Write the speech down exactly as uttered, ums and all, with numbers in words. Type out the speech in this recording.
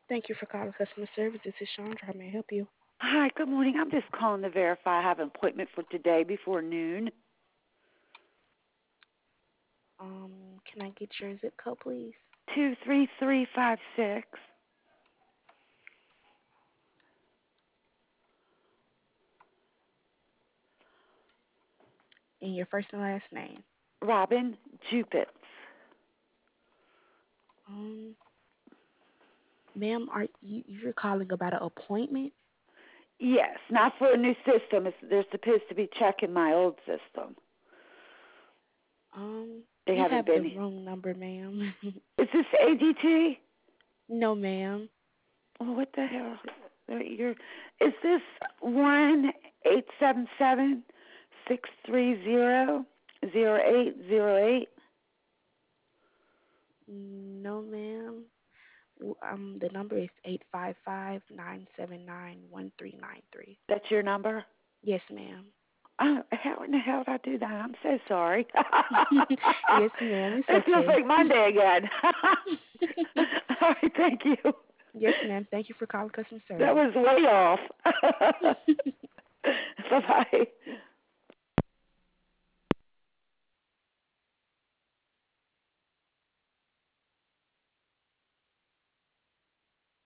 Thank you for calling customer service. This is Chandra. How may I help you? Hi, good morning. I'm just calling to verify I have an appointment for today before noon. Um, can I get your zip code, please? Two three three five six. And your first and last name. Robin Jupitz. Um, ma'am, are you you're calling about an appointment? Yes, not for a new system. It's, they're supposed to be checking my old system. Um, They you haven't have the been. wrong number, ma'am. Is this A D T? No, ma'am. Oh, what the hell? Uh, You're, is this one eight seven seven six three zero zero eight zero eight? No, ma'am. W- Um, the number is eight five five nine seven nine one three nine three. That's your number? Yes, ma'am. Oh, how in the hell did I do that? I'm so sorry. Yes, ma'am. It's It feels okay. like Monday again. All right, thank you. Yes, ma'am. Thank you for calling customer That service. was way off. Bye-bye.